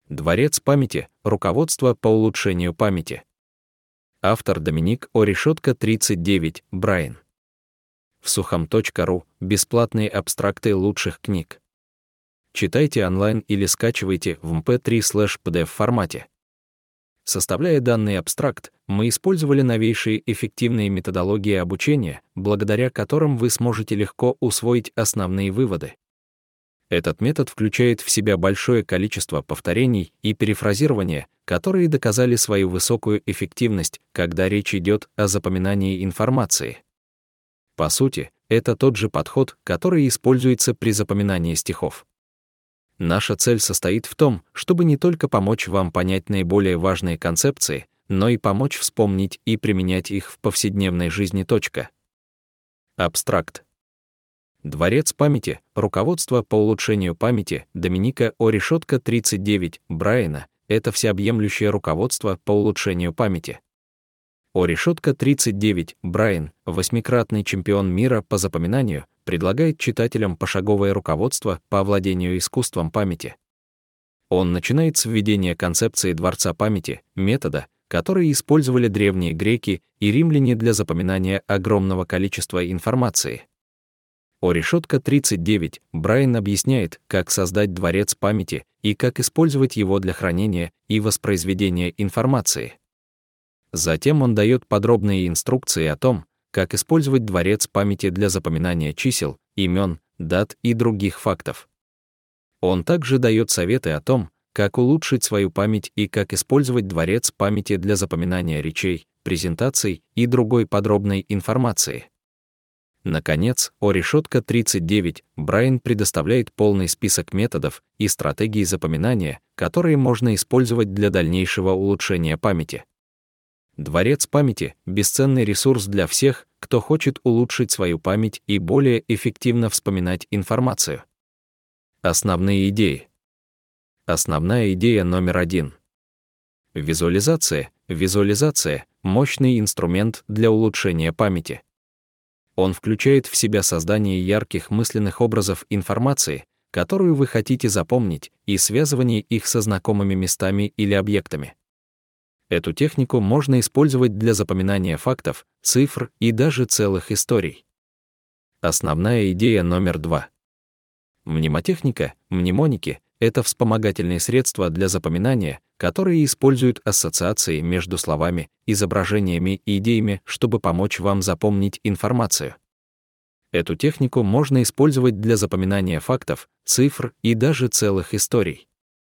Дворец памяти. Руководство по улучшению памяти. Автор Доминик О. Решетка 39, Брайан. В сухом.ру. Бесплатные абстракты лучших книг. Читайте онлайн или скачивайте в mp3/pdf формате. Составляя данный абстракт, мы использовали новейшие эффективные методологии обучения, благодаря которым вы сможете легко усвоить основные выводы. Этот метод включает в себя большое количество повторений и перефразирования, которые доказали свою высокую эффективность, когда речь идет о запоминании информации. По сути, это тот же подход, который используется при запоминании стихов. Наша цель состоит в том, чтобы не только помочь вам понять наиболее важные концепции, но и помочь вспомнить и применять их в повседневной жизни. Абстракт. Дворец памяти. Руководство по улучшению памяти Доминика О. Решетка 39, Брайана. Это всеобъемлющее руководство по улучшению памяти. О. Решетка 39, Брайан, 8-кратный чемпион мира по запоминанию, предлагает читателям пошаговое руководство по овладению искусством памяти. Он начинает с введения концепции дворца памяти, метода, который использовали древние греки и римляне для запоминания огромного количества информации. О. Решетка 39, Брайан объясняет, как создать дворец памяти и как использовать его для хранения и воспроизведения информации. Затем он дает подробные инструкции о том, как использовать дворец памяти для запоминания чисел, имен, дат и других фактов. Он также дает советы о том, как улучшить свою память и как использовать дворец памяти для запоминания речей, презентаций и другой подробной информации. Наконец, О. Решетка 39, Брайан предоставляет полный список методов и стратегий запоминания, которые можно использовать для дальнейшего улучшения памяти. Дворец памяти — бесценный ресурс для всех, кто хочет улучшить свою память и более эффективно вспоминать информацию. Основные идеи. Основная идея номер 1. Визуализация. Визуализация — мощный инструмент для улучшения памяти. Он включает в себя создание ярких мысленных образов информации, которую вы хотите запомнить, и связывание их со знакомыми местами или объектами. Эту технику можно использовать для запоминания фактов, цифр и даже целых историй. Основная идея номер 2. Мнемотехника, мнемоники — это вспомогательные средства для запоминания, которые используют ассоциации между словами, изображениями и идеями, чтобы помочь вам запомнить информацию. Эту технику можно использовать для запоминания фактов, цифр и даже целых историй.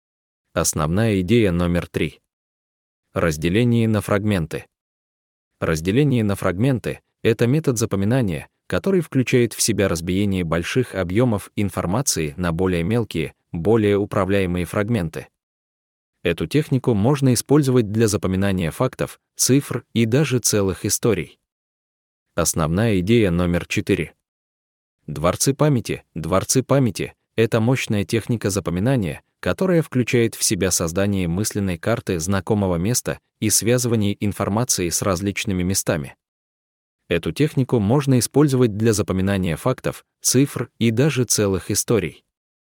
Основная идея номер 3. Разделение на фрагменты. Разделение на фрагменты — это метод запоминания, который включает в себя разбиение больших объемов информации на более мелкие, более управляемые фрагменты. Эту технику можно использовать для запоминания фактов, цифр и даже целых историй. Основная идея номер 4. Дворцы памяти. Дворцы памяти — это мощная техника запоминания, которая включает в себя создание мысленной карты знакомого места и связывание информации с различными местами. Эту технику можно использовать для запоминания фактов, цифр и даже целых историй.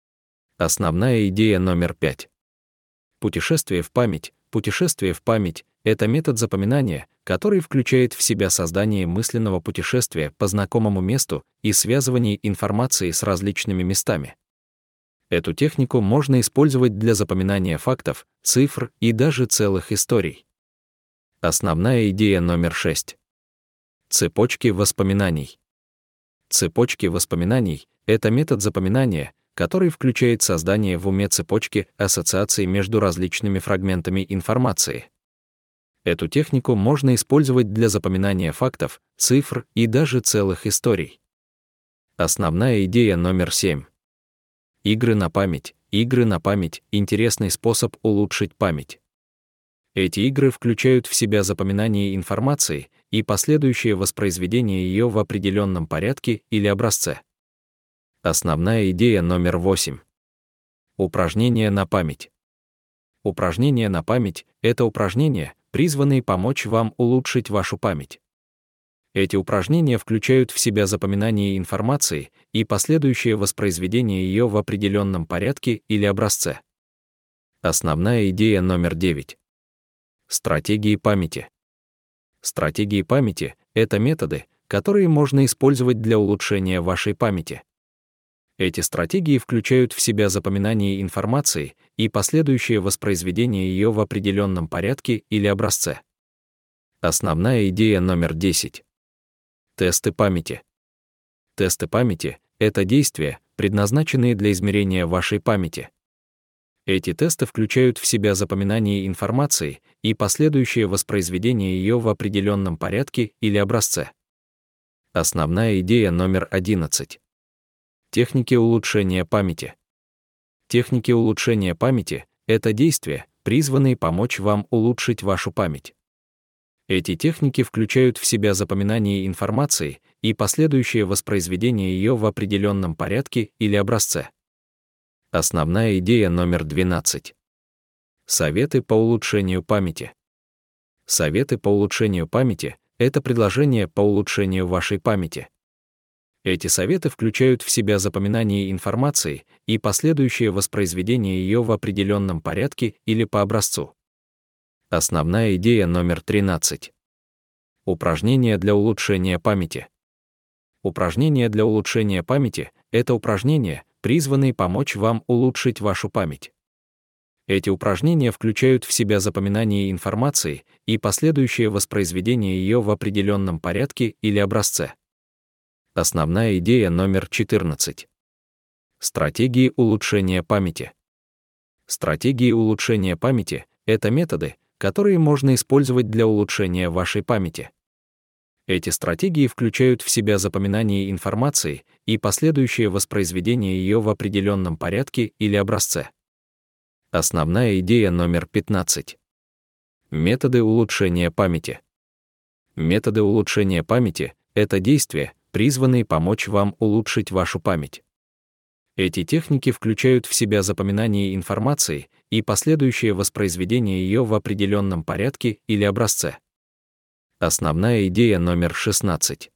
Основная идея номер 5. Путешествие в память. Путешествие в память — это метод запоминания, который включает в себя создание мысленного путешествия по знакомому месту и связывание информации с различными местами. Эту технику можно использовать для запоминания фактов, цифр и даже целых историй. Основная идея номер 6. Цепочки воспоминаний. Цепочки воспоминаний — это метод запоминания, который включает создание в уме цепочки ассоциаций между различными фрагментами информации. Эту технику можно использовать для запоминания фактов, цифр и даже целых историй. Основная идея номер 7. Игры на память. Игры на память — интересный способ улучшить память. Эти игры включают в себя запоминание информации и последующее воспроизведение ее в определенном порядке или образце. Основная идея номер 8. Упражнения на память. Упражнения на память — это упражнения, призванные помочь вам улучшить вашу память. Эти упражнения включают в себя запоминание информации и последующее воспроизведение ее в определенном порядке или образце. Основная идея номер 9. Стратегии памяти. Стратегии памяти — это методы, которые можно использовать для улучшения вашей памяти. Эти стратегии включают в себя запоминание информации и последующее воспроизведение ее в определенном порядке или образце. Основная идея номер 10. Тесты памяти. Тесты памяти — это действия, предназначенные для измерения вашей памяти. Эти тесты включают в себя запоминание информации и последующее воспроизведение ее в определенном порядке или образце. Основная идея номер 11. Техники улучшения памяти. Техники улучшения памяти — это действия, призванные помочь вам улучшить вашу память. Эти техники включают в себя запоминание информации и последующее воспроизведение ее в определенном порядке или образце. Основная идея номер 12. Советы по улучшению памяти. Советы по улучшению памяти — это предложения по улучшению вашей памяти. Эти советы включают в себя запоминание информации и последующее воспроизведение ее в определенном порядке или по образцу. Основная идея номер 13. Упражнения для улучшения памяти. Упражнения для улучшения памяти — это упражнения, призванные помочь вам улучшить вашу память. Эти упражнения включают в себя запоминание информации и последующее воспроизведение ее в определенном порядке или образце. Основная идея номер 14. Стратегии улучшения памяти. Стратегии улучшения памяти — это методы, которые можно использовать для улучшения вашей памяти. Эти стратегии включают в себя запоминание информации и последующее воспроизведение ее в определенном порядке или образце. Основная идея номер 15. Методы улучшения памяти. Методы улучшения памяти — это действия, призванные помочь вам улучшить вашу память. Эти техники включают в себя запоминание информации и последующее воспроизведение ее в определенном порядке или образце. Основная идея номер 16.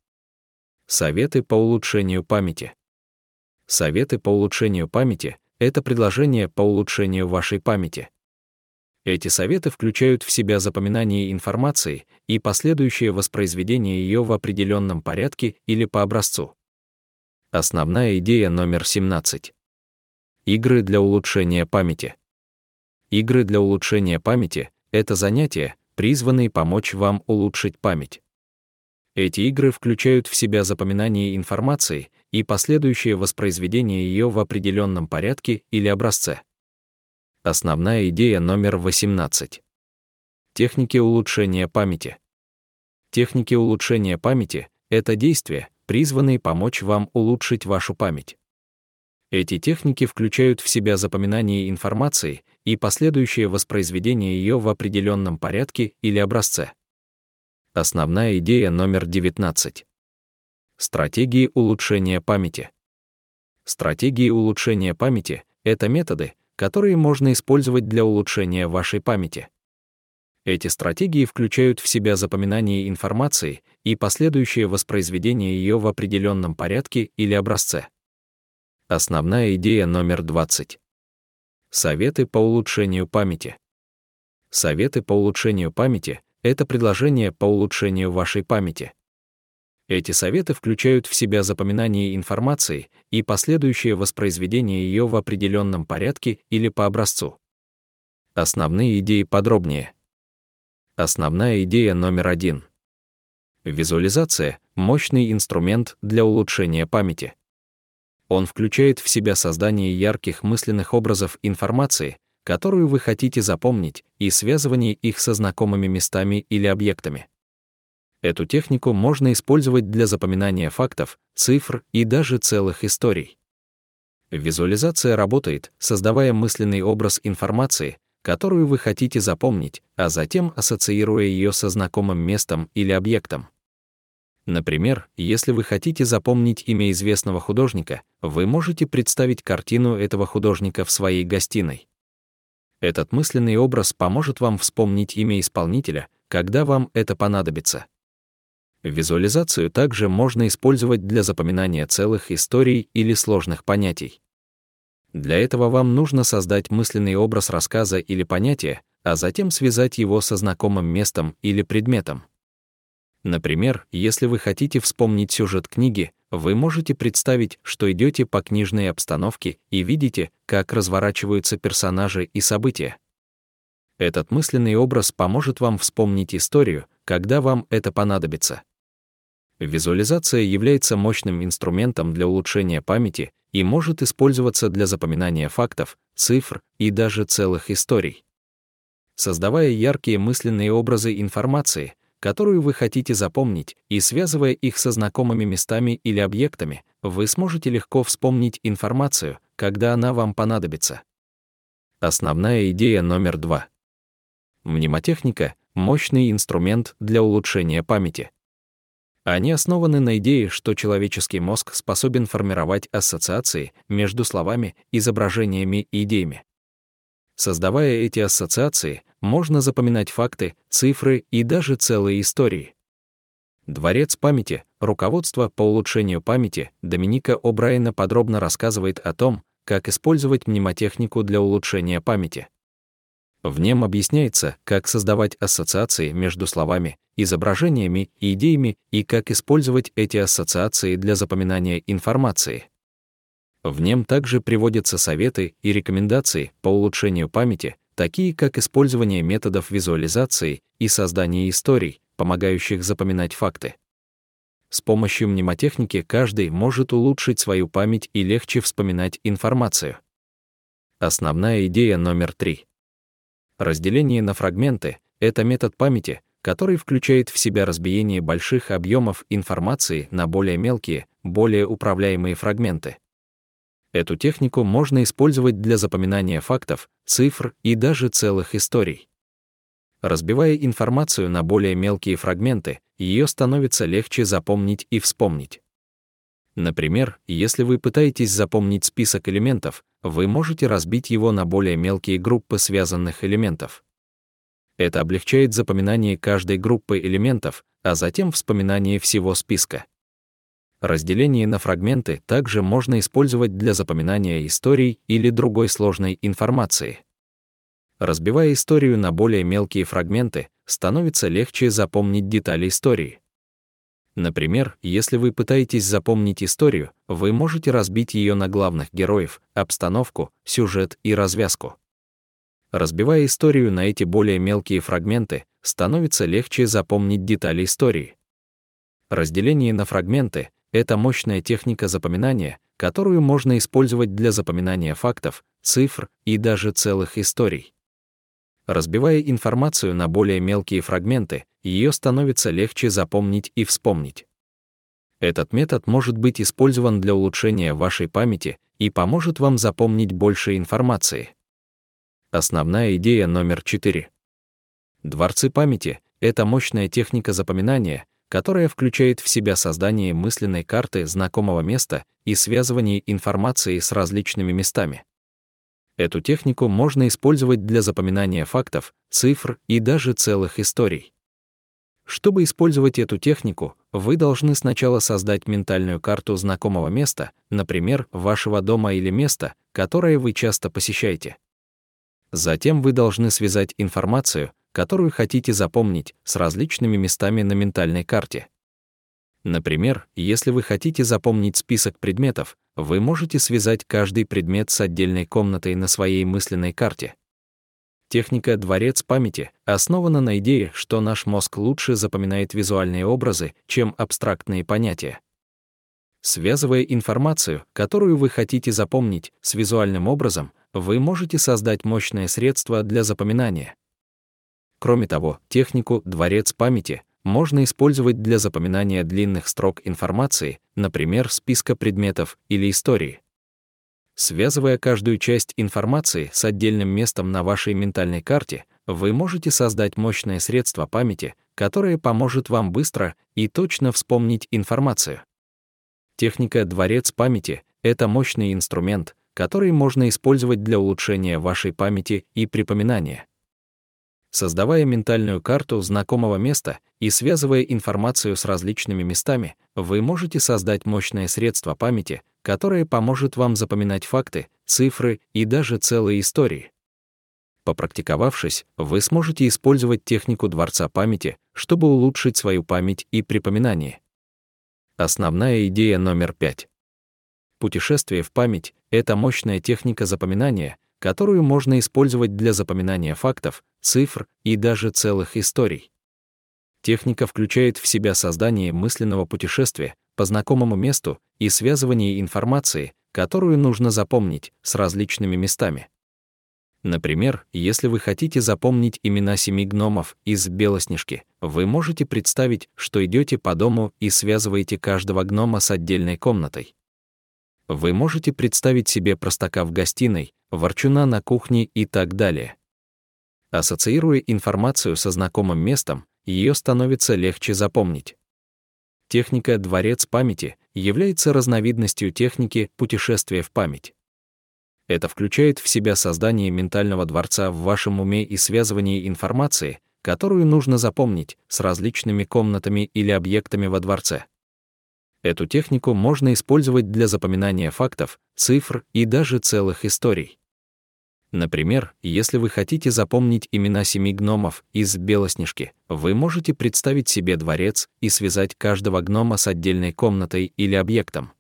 Советы по улучшению памяти. Советы по улучшению памяти — это предложения по улучшению вашей памяти. Эти советы включают в себя запоминание информации и последующее воспроизведение ее в определенном порядке или по образцу. Основная идея номер 17. Игры для улучшения памяти. Игры для улучшения памяти — это занятия, призванные помочь вам улучшить память. Эти игры включают в себя запоминание информации и последующее воспроизведение ее в определенном порядке или образце. Основная идея номер 18. Техники улучшения памяти. Техники улучшения памяти — это действия, призванные помочь вам улучшить вашу память. Эти техники включают в себя запоминание информации и последующее воспроизведение ее в определенном порядке или образце. Основная идея номер 19. Стратегии улучшения памяти. Стратегии улучшения памяти — это методы, которые можно использовать для улучшения вашей памяти. Эти стратегии включают в себя запоминание информации и последующее воспроизведение ее в определенном порядке или образце. Основная идея номер 20. Советы по улучшению памяти. Советы по улучшению памяти — это предложения по улучшению вашей памяти. Эти советы включают в себя запоминание информации и последующее воспроизведение ее в определенном порядке или по образцу. Основные идеи подробнее. Основная идея номер 1. Визуализация — мощный инструмент для улучшения памяти. Он включает в себя создание ярких мысленных образов информации, которую вы хотите запомнить, и связывание их со знакомыми местами или объектами. Эту технику можно использовать для запоминания фактов, цифр и даже целых историй. Визуализация работает, создавая мысленный образ информации, которую вы хотите запомнить, а затем ассоциируя ее со знакомым местом или объектом. Например, если вы хотите запомнить имя известного художника, вы можете представить картину этого художника в своей гостиной. Этот мысленный образ поможет вам вспомнить имя исполнителя, когда вам это понадобится. Визуализацию также можно использовать для запоминания целых историй или сложных понятий. Для этого вам нужно создать мысленный образ рассказа или понятия, а затем связать его со знакомым местом или предметом. Например, если вы хотите вспомнить сюжет книги, вы можете представить, что идете по книжной обстановке и видите, как разворачиваются персонажи и события. Этот мысленный образ поможет вам вспомнить историю, когда вам это понадобится. Визуализация является мощным инструментом для улучшения памяти и может использоваться для запоминания фактов, цифр и даже целых историй. Создавая яркие мысленные образы информации, которую вы хотите запомнить, и связывая их со знакомыми местами или объектами, вы сможете легко вспомнить информацию, когда она вам понадобится. Основная идея номер 2. Мнемотехника — мощный инструмент для улучшения памяти. Они основаны на идее, что человеческий мозг способен формировать ассоциации между словами, изображениями и идеями. Создавая эти ассоциации, можно запоминать факты, цифры и даже целые истории. Дворец памяти, руководство по улучшению памяти Доминика О'Брайена подробно рассказывает о том, как использовать мнемотехнику для улучшения памяти. В нем объясняется, как создавать ассоциации между словами, изображениями и идеями и как использовать эти ассоциации для запоминания информации. В нем также приводятся советы и рекомендации по улучшению памяти, такие как использование методов визуализации и создание историй, помогающих запоминать факты. С помощью мнемотехники каждый может улучшить свою память и легче вспоминать информацию. Основная идея номер 3. Разделение на фрагменты — это метод памяти, который включает в себя разбиение больших объемов информации на более мелкие, более управляемые фрагменты. Эту технику можно использовать для запоминания фактов, цифр и даже целых историй. Разбивая информацию на более мелкие фрагменты, ее становится легче запомнить и вспомнить. Например, если вы пытаетесь запомнить список элементов, вы можете разбить его на более мелкие группы связанных элементов. Это облегчает запоминание каждой группы элементов, а затем вспоминание всего списка. Разделение на фрагменты также можно использовать для запоминания историй или другой сложной информации. Разбивая историю на более мелкие фрагменты, становится легче запомнить детали истории. Например, если вы пытаетесь запомнить историю, вы можете разбить ее на главных героев, обстановку, сюжет и развязку. Разбивая историю на эти более мелкие фрагменты, становится легче запомнить детали истории. Разделение на фрагменты — это мощная техника запоминания, которую можно использовать для запоминания фактов, цифр и даже целых историй. Разбивая информацию на более мелкие фрагменты, ее становится легче запомнить и вспомнить. Этот метод может быть использован для улучшения вашей памяти и поможет вам запомнить больше информации. Основная идея номер 4. Дворцы памяти — это мощная техника запоминания, которая включает в себя создание мысленной карты знакомого места и связывание информации с различными местами. Эту технику можно использовать для запоминания фактов, цифр и даже целых историй. Чтобы использовать эту технику, вы должны сначала создать ментальную карту знакомого места, например, вашего дома или места, которое вы часто посещаете. Затем вы должны связать информацию, которую хотите запомнить, с различными местами на ментальной карте. Например, если вы хотите запомнить список предметов, вы можете связать каждый предмет с отдельной комнатой на своей мысленной карте. Техника «Дворец памяти» основана на идее, что наш мозг лучше запоминает визуальные образы, чем абстрактные понятия. Связывая информацию, которую вы хотите запомнить, с визуальным образом, вы можете создать мощное средство для запоминания. Кроме того, технику «Дворец памяти» можно использовать для запоминания длинных строк информации, например, списка предметов или истории. Связывая каждую часть информации с отдельным местом на вашей ментальной карте, вы можете создать мощное средство памяти, которое поможет вам быстро и точно вспомнить информацию. Техника «Дворец памяти» — это мощный инструмент, который можно использовать для улучшения вашей памяти и припоминания. Создавая ментальную карту знакомого места и связывая информацию с различными местами, вы можете создать мощное средство памяти, которое поможет вам запоминать факты, цифры и даже целые истории. Попрактиковавшись, вы сможете использовать технику дворца памяти, чтобы улучшить свою память и припоминание. Основная идея номер 5. Путешествие в память — это мощная техника запоминания, которую можно использовать для запоминания фактов, цифр и даже целых историй. Техника включает в себя создание мысленного путешествия по знакомому месту и связывание информации, которую нужно запомнить, с различными местами. Например, если вы хотите запомнить имена 7 гномов из «Белоснежки», вы можете представить, что идете по дому и связываете каждого гнома с отдельной комнатой. Вы можете представить себе простака в гостиной, ворчуна на кухне и так далее. Ассоциируя информацию со знакомым местом, ее становится легче запомнить. Техника «Дворец памяти» является разновидностью техники путешествия в память. Это включает в себя создание ментального дворца в вашем уме и связывание информации, которую нужно запомнить, с различными комнатами или объектами во дворце. Эту технику можно использовать для запоминания фактов, цифр и даже целых историй. Например, если вы хотите запомнить имена 7 гномов из «Белоснежки», вы можете представить себе дворец и связать каждого гнома с отдельной комнатой или объектом.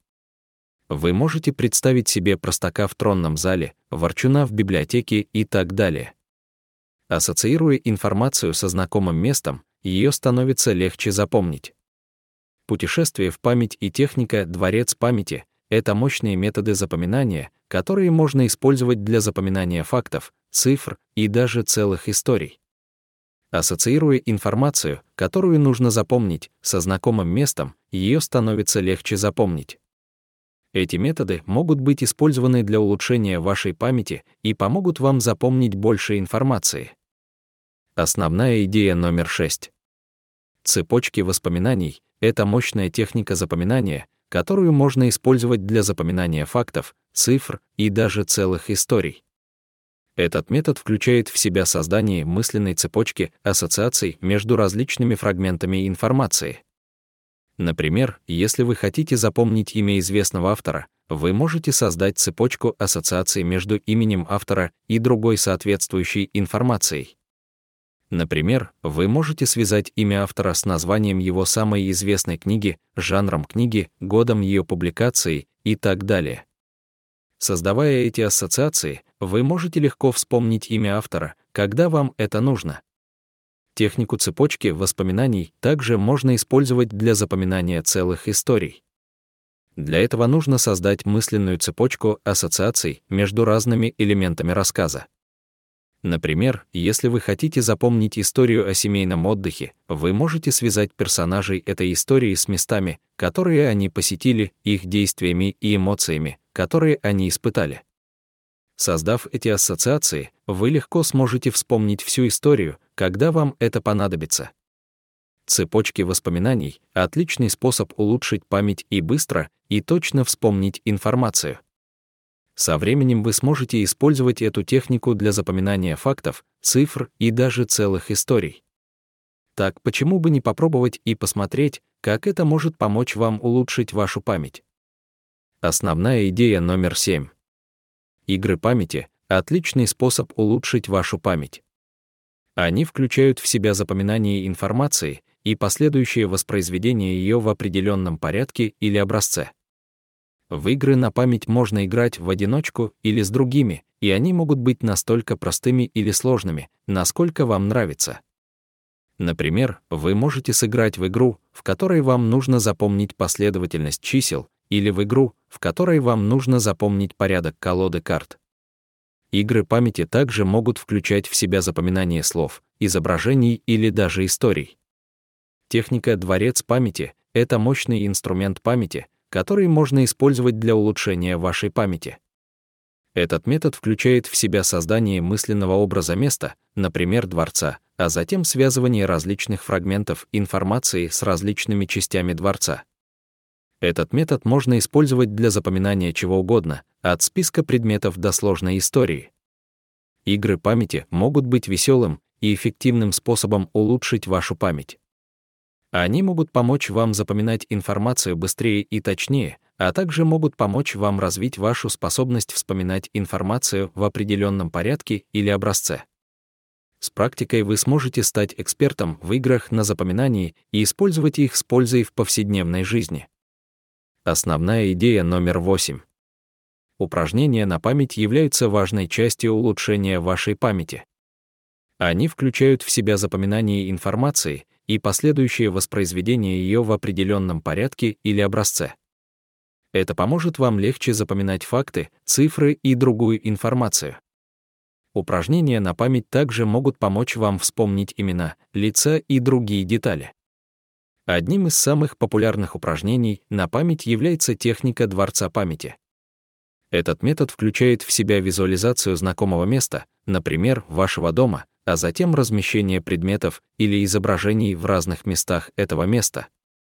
Вы можете представить себе простака в тронном зале, ворчуна в библиотеке и так далее. Ассоциируя информацию со знакомым местом, ее становится легче запомнить. Путешествие в память и техника «Дворец памяти» — это мощные методы запоминания, которые можно использовать для запоминания фактов, цифр и даже целых историй. Ассоциируя информацию, которую нужно запомнить, со знакомым местом, ее становится легче запомнить. Эти методы могут быть использованы для улучшения вашей памяти и помогут вам запомнить больше информации. Основная идея номер 6. Цепочки воспоминаний — это мощная техника запоминания, которую можно использовать для запоминания фактов, цифр и даже целых историй. Этот метод включает в себя создание мысленной цепочки ассоциаций между различными фрагментами информации. Например, если вы хотите запомнить имя известного автора, вы можете создать цепочку ассоциаций между именем автора и другой соответствующей информацией. Например, вы можете связать имя автора с названием его самой известной книги, жанром книги, годом ее публикации и так далее. Создавая эти ассоциации, вы можете легко вспомнить имя автора, когда вам это нужно. Технику цепочки воспоминаний также можно использовать для запоминания целых историй. Для этого нужно создать мысленную цепочку ассоциаций между разными элементами рассказа. Например, если вы хотите запомнить историю о семейном отдыхе, вы можете связать персонажей этой истории с местами, которые они посетили, их действиями и эмоциями, которые они испытали. Создав эти ассоциации, вы легко сможете вспомнить всю историю, когда вам это понадобится. Цепочки воспоминаний — отличный способ улучшить память и быстро и точно вспомнить информацию. Со временем вы сможете использовать эту технику для запоминания фактов, цифр и даже целых историй. Так почему бы не попробовать и посмотреть, как это может помочь вам улучшить вашу память? Основная идея номер 7. Игры памяти — отличный способ улучшить вашу память. Они включают в себя запоминание информации и последующее воспроизведение ее в определенном порядке или образце. В игры на память можно играть в одиночку или с другими, и они могут быть настолько простыми или сложными, насколько вам нравится. Например, вы можете сыграть в игру, в которой вам нужно запомнить последовательность чисел, или в игру, в которой вам нужно запомнить порядок колоды карт. Игры памяти также могут включать в себя запоминание слов, изображений или даже историй. Техника «Дворец памяти» — это мощный инструмент памяти, который можно использовать для улучшения вашей памяти. Этот метод включает в себя создание мысленного образа места, например, дворца, а затем связывание различных фрагментов информации с различными частями дворца. Этот метод можно использовать для запоминания чего угодно, от списка предметов до сложной истории. Игры памяти могут быть веселым и эффективным способом улучшить вашу память. Они могут помочь вам запоминать информацию быстрее и точнее, а также могут помочь вам развить вашу способность вспоминать информацию в определенном порядке или образце. С практикой вы сможете стать экспертом в играх на запоминании и использовать их с пользой в повседневной жизни. Основная идея номер 8. Упражнения на память являются важной частью улучшения вашей памяти. Они включают в себя запоминание информации и последующее воспроизведение ее в определенном порядке или образце. Это поможет вам легче запоминать факты, цифры и другую информацию. Упражнения на память также могут помочь вам вспомнить имена, лица и другие детали. Одним из самых популярных упражнений на память является техника дворца памяти. Этот метод включает в себя визуализацию знакомого места, например, вашего дома, а затем размещение предметов или изображений в разных местах этого места.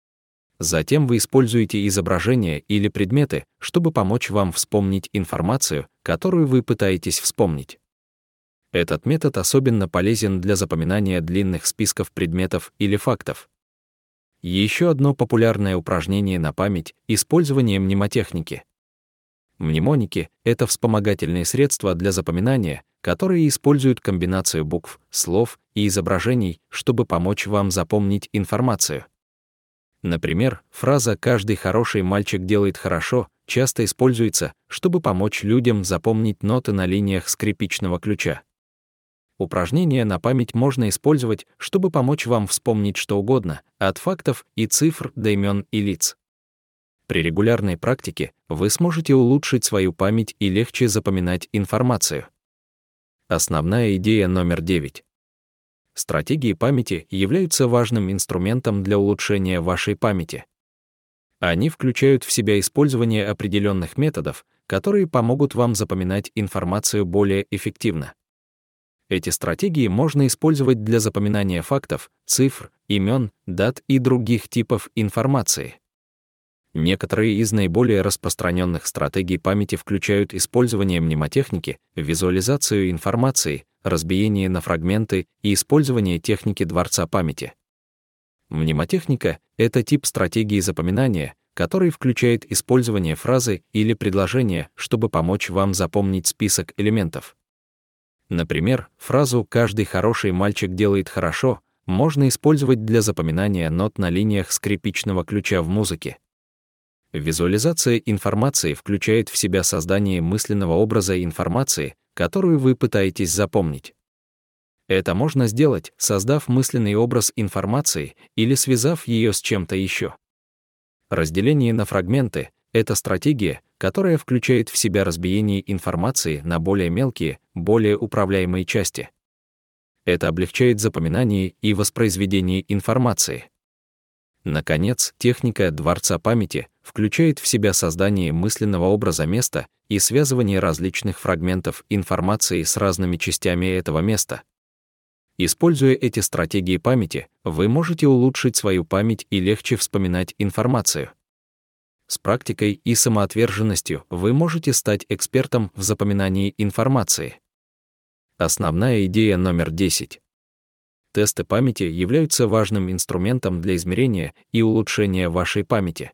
Затем вы используете изображения или предметы, чтобы помочь вам вспомнить информацию, которую вы пытаетесь вспомнить. Этот метод особенно полезен для запоминания длинных списков предметов или фактов. Еще одно популярное упражнение на память — использование мнемотехники. Мнемоники — это вспомогательные средства для запоминания, которые используют комбинацию букв, слов и изображений, чтобы помочь вам запомнить информацию. Например, фраза «каждый хороший мальчик делает хорошо» часто используется, чтобы помочь людям запомнить ноты на линиях скрипичного ключа. Упражнения на память можно использовать, чтобы помочь вам вспомнить что угодно, от фактов и цифр до имен и лиц. При регулярной практике вы сможете улучшить свою память и легче запоминать информацию. Основная идея номер 9. Стратегии памяти являются важным инструментом для улучшения вашей памяти. Они включают в себя использование определенных методов, которые помогут вам запоминать информацию более эффективно. Эти стратегии можно использовать для запоминания фактов, цифр, имен, дат и других типов информации. Некоторые из наиболее распространенных стратегий памяти включают использование мнемотехники, визуализацию информации, разбиение на фрагменты и использование техники дворца памяти. Мнемотехника — это тип стратегии запоминания, который включает использование фразы или предложения, чтобы помочь вам запомнить список элементов. Например, фразу «каждый хороший мальчик делает хорошо» можно использовать для запоминания нот на линиях скрипичного ключа в музыке. Визуализация информации включает в себя создание мысленного образа информации, которую вы пытаетесь запомнить. Это можно сделать, создав мысленный образ информации или связав ее с чем-то еще. Разделение на фрагменты — это стратегия, которая включает в себя разбиение информации на более мелкие, более управляемые части. Это облегчает запоминание и воспроизведение информации. Наконец, техника дворца памяти включает в себя создание мысленного образа места и связывание различных фрагментов информации с разными частями этого места. Используя эти стратегии памяти, вы можете улучшить свою память и легче вспоминать информацию. С практикой и самоотверженностью вы можете стать экспертом в запоминании информации. Основная идея номер 10. Тесты памяти являются важным инструментом для измерения и улучшения вашей памяти.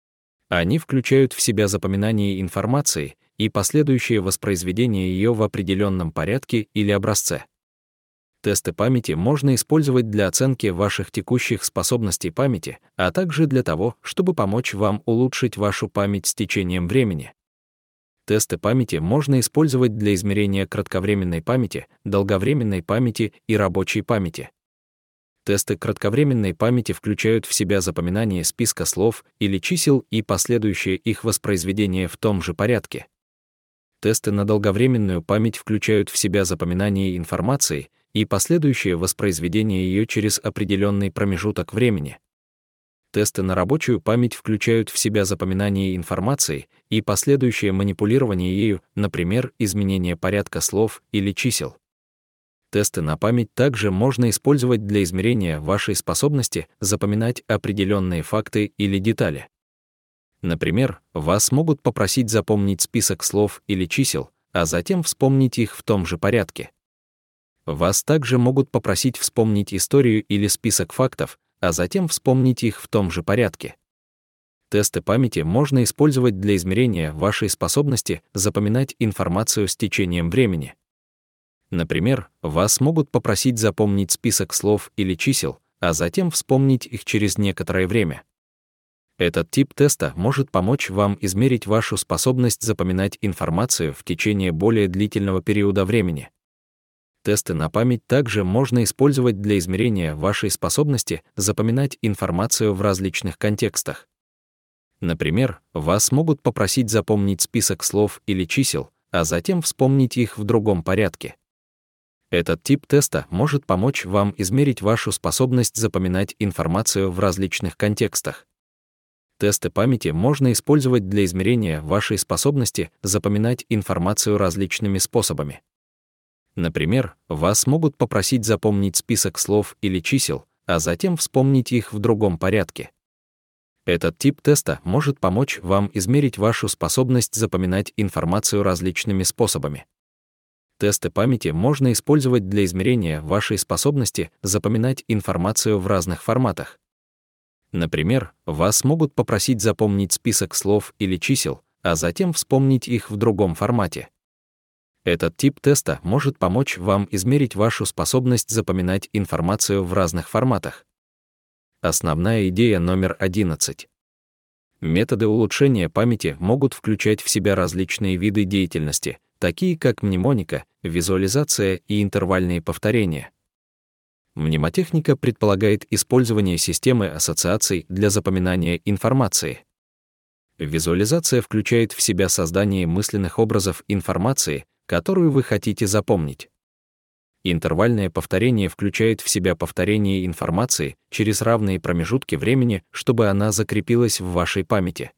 Они включают в себя запоминание информации и последующее воспроизведение ее в определенном порядке или образце. Тесты памяти можно использовать для оценки ваших текущих способностей памяти, а также для того, чтобы помочь вам улучшить вашу память с течением времени. Тесты памяти можно использовать для измерения кратковременной памяти, долговременной памяти и рабочей памяти. Тесты кратковременной памяти включают в себя запоминание списка слов или чисел и последующее их воспроизведение в том же порядке. Тесты на долговременную память включают в себя запоминание информации и последующее воспроизведение ее через определенный промежуток времени. Тесты на рабочую память включают в себя запоминание информации и последующее манипулирование ею, например, изменение порядка слов или чисел. Тесты на память также можно использовать для измерения вашей способности запоминать определенные факты или детали. Например, вас могут попросить запомнить список слов или чисел, а затем вспомнить их в том же порядке. Вас также могут попросить вспомнить историю или список фактов, а затем вспомнить их в том же порядке. Тесты памяти можно использовать для измерения вашей способности запоминать информацию с течением времени. Например, вас могут попросить запомнить список слов или чисел, а затем вспомнить их через некоторое время. Этот тип теста может помочь вам измерить вашу способность запоминать информацию в течение более длительного периода времени. Тесты на память также можно использовать для измерения вашей способности запоминать информацию в различных контекстах. Например, вас могут попросить запомнить список слов или чисел, а затем вспомнить их в другом порядке. Этот тип теста может помочь вам измерить вашу способность запоминать информацию в различных контекстах. Тесты памяти можно использовать для измерения вашей способности запоминать информацию различными способами. Например, вас могут попросить запомнить список слов или чисел, а затем вспомнить их в другом порядке. Этот тип теста может помочь вам измерить вашу способность запоминать информацию различными способами. Тесты памяти можно использовать для измерения вашей способности запоминать информацию в разных форматах. Например, вас могут попросить запомнить список слов или чисел, а затем вспомнить их в другом формате. Этот тип теста может помочь вам измерить вашу способность запоминать информацию в разных форматах. Основная идея номер 11. Методы улучшения памяти могут включать в себя различные виды деятельности, такие как мнемоника, визуализация и интервальные повторения. Мнемотехника предполагает использование системы ассоциаций для запоминания информации. Визуализация включает в себя создание мысленных образов информации, которую вы хотите запомнить. Интервальное повторение включает в себя повторение информации через равные промежутки времени, чтобы она закрепилась в вашей памяти.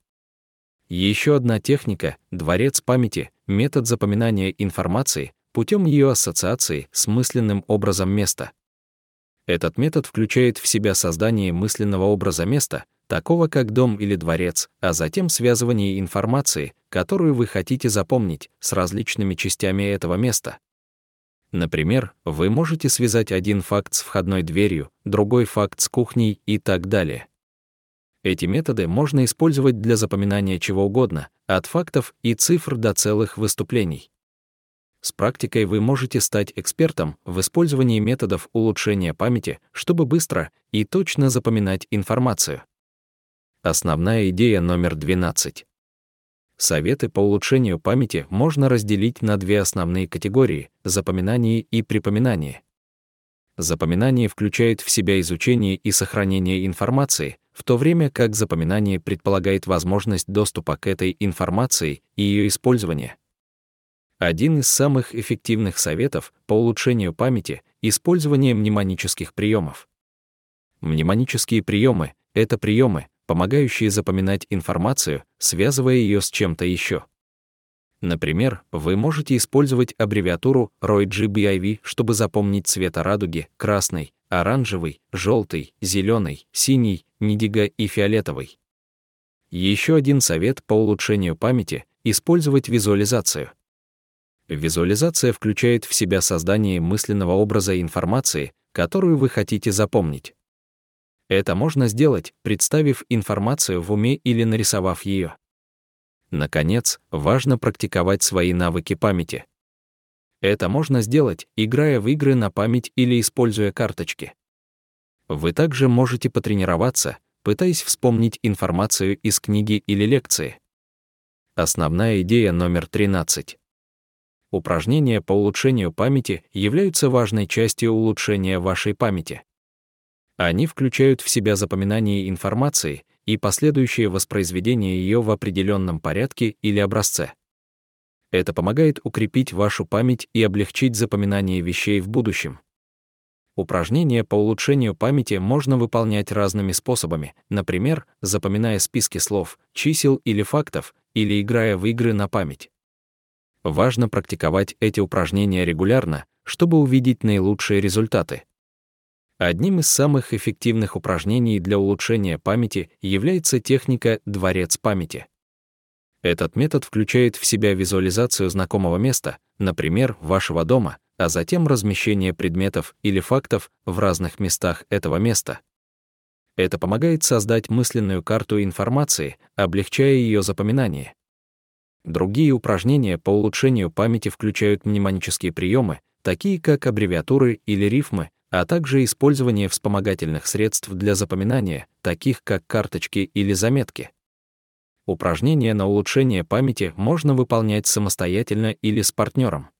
Еще одна техника — дворец памяти, метод запоминания информации путем ее ассоциации с мысленным образом места. Этот метод включает в себя создание мысленного образа места, такого как дом или дворец, а затем связывание информации, которую вы хотите запомнить, с различными частями этого места. Например, вы можете связать один факт с входной дверью, другой факт с кухней и так далее. Эти методы можно использовать для запоминания чего угодно, от фактов и цифр до целых выступлений. С практикой вы можете стать экспертом в использовании методов улучшения памяти, чтобы быстро и точно запоминать информацию. Основная идея номер 12. Советы по улучшению памяти можно разделить на две основные категории — запоминание и припоминание. Запоминание включает в себя изучение и сохранение информации, в то время как запоминание предполагает возможность доступа к этой информации и ее использования. Один из самых эффективных советов по улучшению памяти — использование мнемонических приемов. Мнемонические приемы — это приемы, помогающие запоминать информацию, связывая ее с чем-то еще. Например, вы можете использовать аббревиатуру ROY-GBIV, чтобы запомнить цвета радуги: красный, оранжевый, желтый, зеленый, синий, индиго и фиолетовый. Еще один совет по улучшению памяти — использовать визуализацию. Визуализация включает в себя создание мысленного образа информации, которую вы хотите запомнить. Это можно сделать, представив информацию в уме или нарисовав ее. Наконец, важно практиковать свои навыки памяти. Это можно сделать, играя в игры на память или используя карточки. Вы также можете потренироваться, пытаясь вспомнить информацию из книги или лекции. Основная идея номер 13. Упражнения по улучшению памяти являются важной частью улучшения вашей памяти. Они включают в себя запоминание информации и последующее воспроизведение ее в определенном порядке или образце. Это помогает укрепить вашу память и облегчить запоминание вещей в будущем. Упражнения по улучшению памяти можно выполнять разными способами, например, запоминая списки слов, чисел или фактов, или играя в игры на память. Важно практиковать эти упражнения регулярно, чтобы увидеть наилучшие результаты. Одним из самых эффективных упражнений для улучшения памяти является техника «дворец памяти». Этот метод включает в себя визуализацию знакомого места, например, вашего дома, а затем размещение предметов или фактов в разных местах этого места. Это помогает создать мысленную карту информации, облегчая ее запоминание. Другие упражнения по улучшению памяти включают мнемонические приемы, такие как аббревиатуры или рифмы, а также использование вспомогательных средств для запоминания, таких как карточки или заметки. Упражнения на улучшение памяти можно выполнять самостоятельно или с партнером.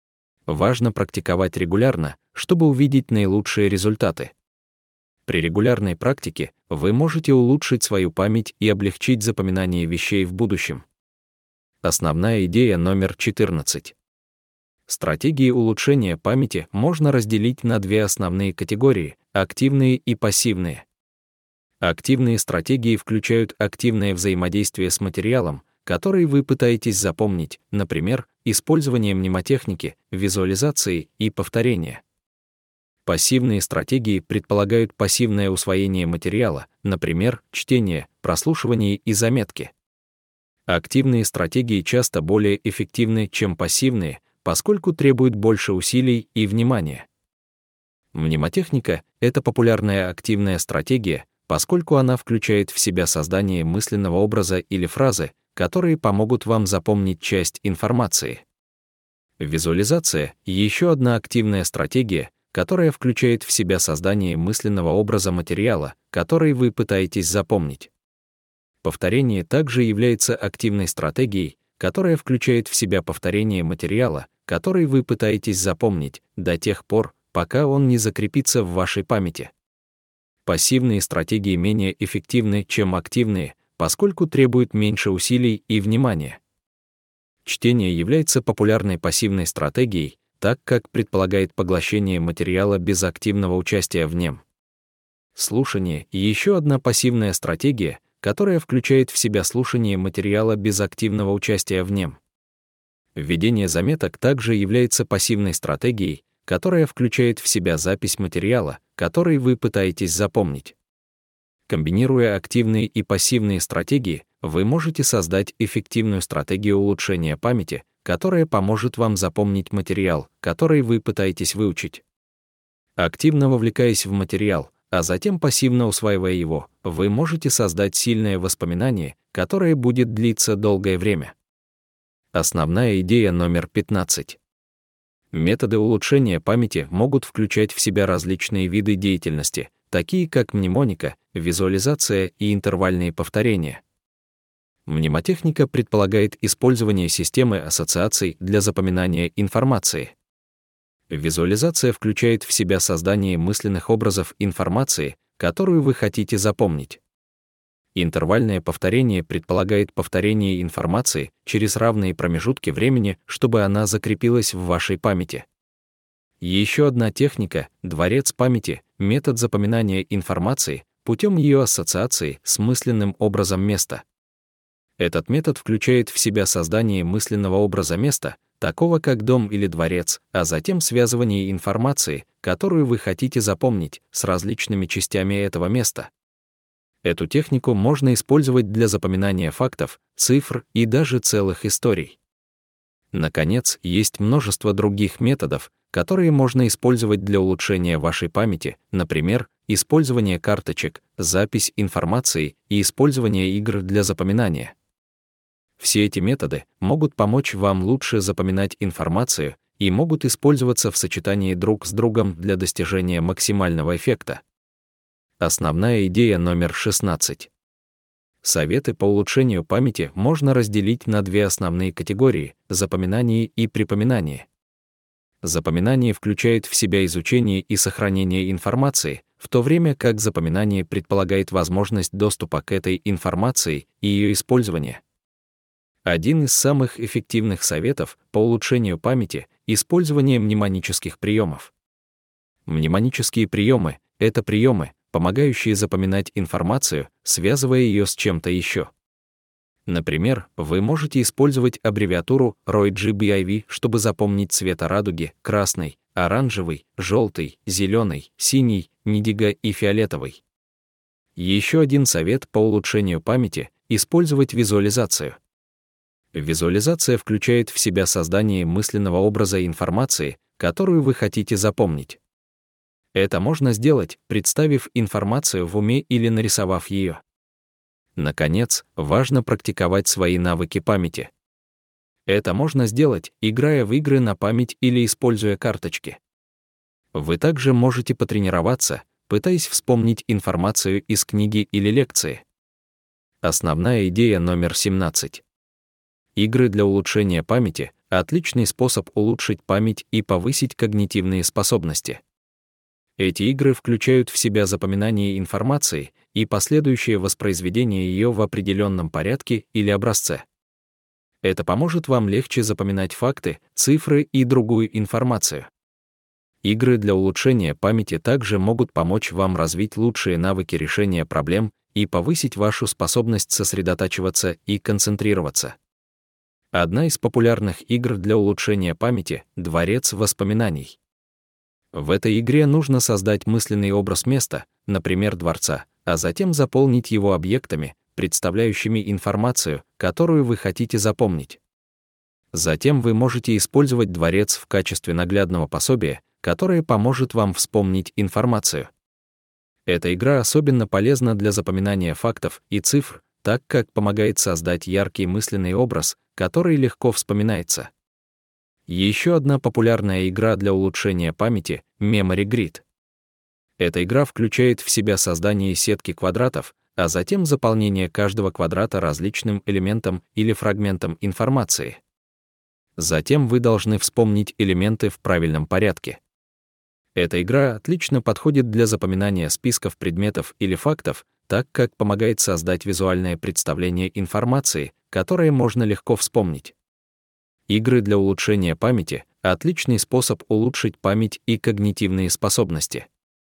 Важно практиковать регулярно, чтобы увидеть наилучшие результаты. При регулярной практике вы можете улучшить свою память и облегчить запоминание вещей в будущем. Основная идея номер 14. Стратегии улучшения памяти можно разделить на две основные категории — активные и пассивные. Активные стратегии включают активное взаимодействие с материалом, который вы пытаетесь запомнить, например, использование мнемотехники, визуализации и повторения. Пассивные стратегии предполагают пассивное усвоение материала, например, чтение, прослушивание и заметки. Активные стратегии часто более эффективны, чем пассивные, поскольку требуют больше усилий и внимания. Мнемотехника — это популярная активная стратегия, поскольку она включает в себя создание мысленного образа или фразы, которые помогут вам запомнить часть информации. Визуализация — еще одна активная стратегия, которая включает в себя создание мысленного образа материала, который вы пытаетесь запомнить. Повторение также является активной стратегией, которая включает в себя повторение материала, который вы пытаетесь запомнить, до тех пор, пока он не закрепится в вашей памяти. Пассивные стратегии менее эффективны, чем активные, поскольку требуют меньше усилий и внимания. Чтение является популярной пассивной стратегией, так как предполагает поглощение материала без активного участия в нем. Слушание — еще одна пассивная стратегия, которая включает в себя слушание материала без активного участия в нем. Введение заметок также является пассивной стратегией, которая включает в себя запись материала, который вы пытаетесь запомнить. Комбинируя активные и пассивные стратегии, вы можете создать эффективную стратегию улучшения памяти, которая поможет вам запомнить материал, который вы пытаетесь выучить. Активно вовлекаясь в материал, а затем пассивно усваивая его, вы можете создать сильное воспоминание, которое будет длиться долгое время. Основная идея номер 15. Методы улучшения памяти могут включать в себя различные виды деятельности, такие как мнемоника, визуализация и интервальные повторения. Мнемотехника предполагает использование системы ассоциаций для запоминания информации. Визуализация включает в себя создание мысленных образов информации, которую вы хотите запомнить. Интервальное повторение предполагает повторение информации через равные промежутки времени, чтобы она закрепилась в вашей памяти. Еще одна техника — дворец памяти, метод запоминания информации путем ее ассоциации с мысленным образом места. Этот метод включает в себя создание мысленного образа места, такого как дом или дворец, а затем связывание информации, которую вы хотите запомнить, с различными частями этого места. Эту технику можно использовать для запоминания фактов, цифр и даже целых историй. Наконец, есть множество других методов, которые можно использовать для улучшения вашей памяти, например, использование карточек, запись информации и использование игр для запоминания. Все эти методы могут помочь вам лучше запоминать информацию и могут использоваться в сочетании друг с другом для достижения максимального эффекта. Основная идея номер 16. Советы по улучшению памяти можно разделить на две основные категории — запоминание и припоминание. Запоминание включает в себя изучение и сохранение информации, в то время как запоминание предполагает возможность доступа к этой информации и ее использования. Один из самых эффективных советов по улучшению памяти — использование мнемонических приемов. Мнемонические приемы — это приемы, помогающие запоминать информацию, связывая ее с чем-то еще. Например, вы можете использовать аббревиатуру ROY-GBIV, чтобы запомнить цвета радуги: красный, оранжевый, желтый, зеленый, синий, индиго и фиолетовый. Еще один совет по улучшению памяти — использовать визуализацию. Визуализация включает в себя создание мысленного образа информации, которую вы хотите запомнить. Это можно сделать, представив информацию в уме или нарисовав ее. Наконец, важно практиковать свои навыки памяти. Это можно сделать, играя в игры на память или используя карточки. Вы также можете потренироваться, пытаясь вспомнить информацию из книги или лекции. Основная идея номер 17. Игры для улучшения памяти — отличный способ улучшить память и повысить когнитивные способности. Эти игры включают в себя запоминание информации и последующее воспроизведение ее в определенном порядке или образце. Это поможет вам легче запоминать факты, цифры и другую информацию. Игры для улучшения памяти также могут помочь вам развить лучшие навыки решения проблем и повысить вашу способность сосредотачиваться и концентрироваться. Одна из популярных игр для улучшения памяти — «Дворец воспоминаний». В этой игре нужно создать мысленный образ места, например, дворца, а затем заполнить его объектами, представляющими информацию, которую вы хотите запомнить. Затем вы можете использовать дворец в качестве наглядного пособия, которое поможет вам вспомнить информацию. Эта игра особенно полезна для запоминания фактов и цифр, так как помогает создать яркий мысленный образ, который легко вспоминается. Еще одна популярная игра для улучшения памяти — Memory Grid. Эта игра включает в себя создание сетки квадратов, а затем заполнение каждого квадрата различным элементом или фрагментом информации. Затем вы должны вспомнить элементы в правильном порядке. Эта игра отлично подходит для запоминания списков предметов или фактов, так как помогает создать визуальное представление информации, которое можно легко вспомнить. Игры для улучшения памяти — отличный способ улучшить память и когнитивные способности.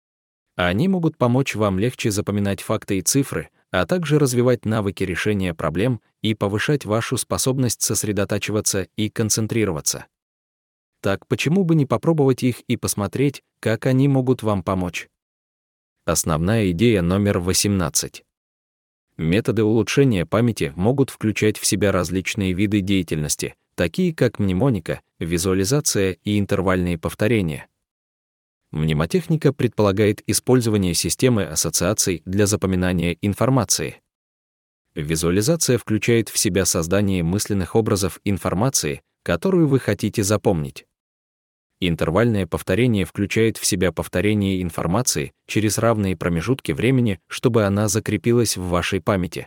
Они могут помочь вам легче запоминать факты и цифры, а также развивать навыки решения проблем и повышать вашу способность сосредотачиваться и концентрироваться. Так почему бы не попробовать их и посмотреть, как они могут вам помочь? Основная идея номер 18. Методы улучшения памяти могут включать в себя различные виды деятельности, такие как мнемоника, визуализация и интервальные повторения. Мнемотехника предполагает использование системы ассоциаций для запоминания информации. Визуализация включает в себя создание мысленных образов информации, которую вы хотите запомнить. Интервальное повторение включает в себя повторение информации через равные промежутки времени, чтобы она закрепилась в вашей памяти.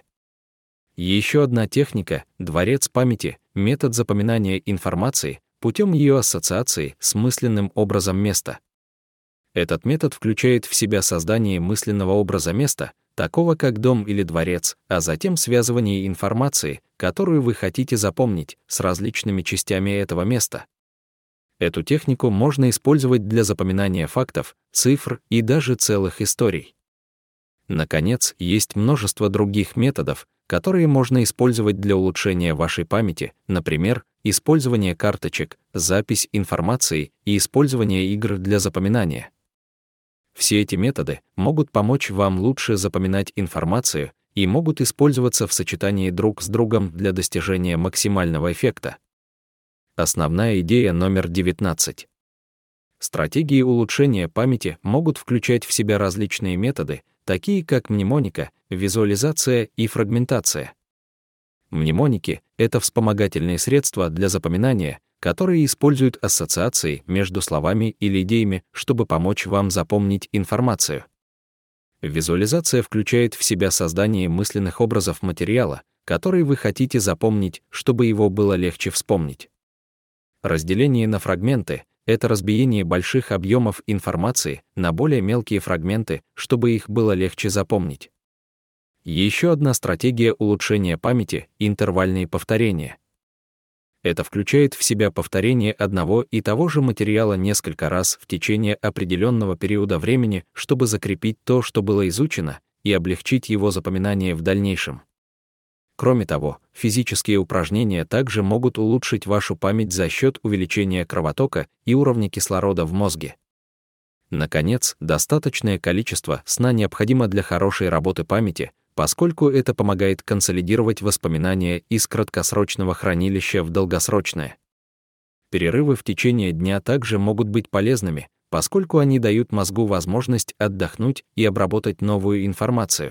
Еще одна техника — дворец памяти, метод запоминания информации путем ее ассоциации с мысленным образом места. Этот метод включает в себя создание мысленного образа места, такого как дом или дворец, а затем связывание информации, которую вы хотите запомнить, с различными частями этого места. Эту технику можно использовать для запоминания фактов, цифр и даже целых историй. Наконец, есть множество других методов, которые можно использовать для улучшения вашей памяти, например, использование карточек, запись информации и использование игр для запоминания. Все эти методы могут помочь вам лучше запоминать информацию и могут использоваться в сочетании друг с другом для достижения максимального эффекта. Основная идея номер 19. Стратегии улучшения памяти могут включать в себя различные методы, такие как мнемоника, визуализация и фрагментация. Мнемоники — это вспомогательные средства для запоминания, которые используют ассоциации между словами или идеями, чтобы помочь вам запомнить информацию. Визуализация включает в себя создание мысленных образов материала, который вы хотите запомнить, чтобы его было легче вспомнить. Разделение на фрагменты — это разбиение больших объемов информации на более мелкие фрагменты, чтобы их было легче запомнить. Еще одна стратегия улучшения памяти — интервальные повторения. Это включает в себя повторение одного и того же материала несколько раз в течение определенного периода времени, чтобы закрепить то, что было изучено, и облегчить его запоминание в дальнейшем. Кроме того, физические упражнения также могут улучшить вашу память за счет увеличения кровотока и уровня кислорода в мозге. Наконец, достаточное количество сна необходимо для хорошей работы памяти, поскольку это помогает консолидировать воспоминания из краткосрочного хранилища в долгосрочное. Перерывы в течение дня также могут быть полезными, поскольку они дают мозгу возможность отдохнуть и обработать новую информацию.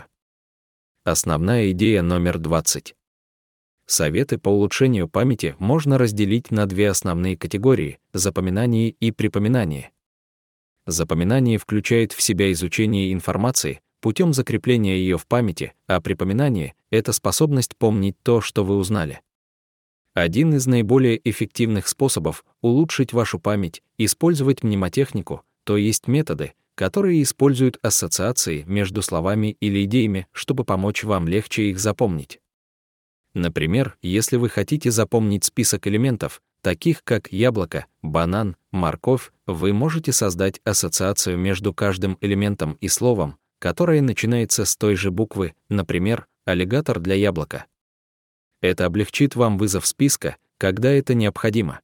Основная идея номер 20. Советы по улучшению памяти можно разделить на две основные категории — запоминание и припоминание. Запоминание включает в себя изучение информации путем закрепления ее в памяти, а припоминание — это способность помнить то, что вы узнали. Один из наиболее эффективных способов улучшить вашу память — использовать мнемотехнику, то есть методы, которые используют ассоциации между словами или идеями, чтобы помочь вам легче их запомнить. Например, если вы хотите запомнить список элементов, таких как яблоко, банан, морковь, вы можете создать ассоциацию между каждым элементом и словом, которое начинается с той же буквы, например, аллигатор для яблока. Это облегчит вам вызов списка, когда это необходимо.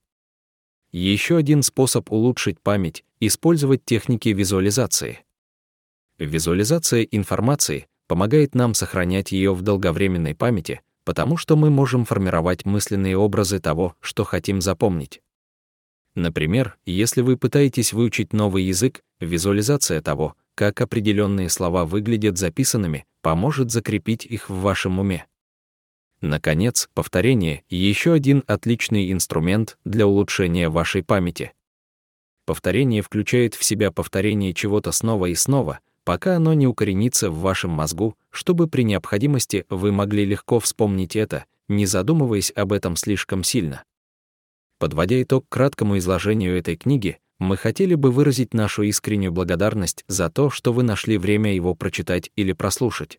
Еще один способ улучшить память — использовать техники визуализации. Визуализация информации помогает нам сохранять ее в долговременной памяти, потому что мы можем формировать мысленные образы того, что хотим запомнить. Например, если вы пытаетесь выучить новый язык, визуализация того, как определенные слова выглядят записанными, поможет закрепить их в вашем уме. Наконец, повторение — еще один отличный инструмент для улучшения вашей памяти. Повторение включает в себя повторение чего-то снова и снова, пока оно не укоренится в вашем мозгу, чтобы при необходимости вы могли легко вспомнить это, не задумываясь об этом слишком сильно. Подводя итог краткому изложению этой книги, мы хотели бы выразить нашу искреннюю благодарность за то, что вы нашли время его прочитать или прослушать.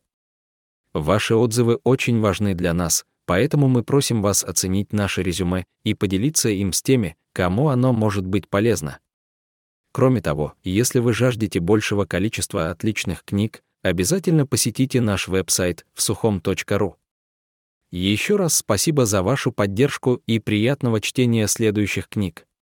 Ваши отзывы очень важны для нас, поэтому мы просим вас оценить наше резюме и поделиться им с теми, кому оно может быть полезно. Кроме того, если вы жаждете большего количества отличных книг, обязательно посетите наш веб-сайт vsukhom.ru. Еще раз спасибо за вашу поддержку и приятного чтения следующих книг.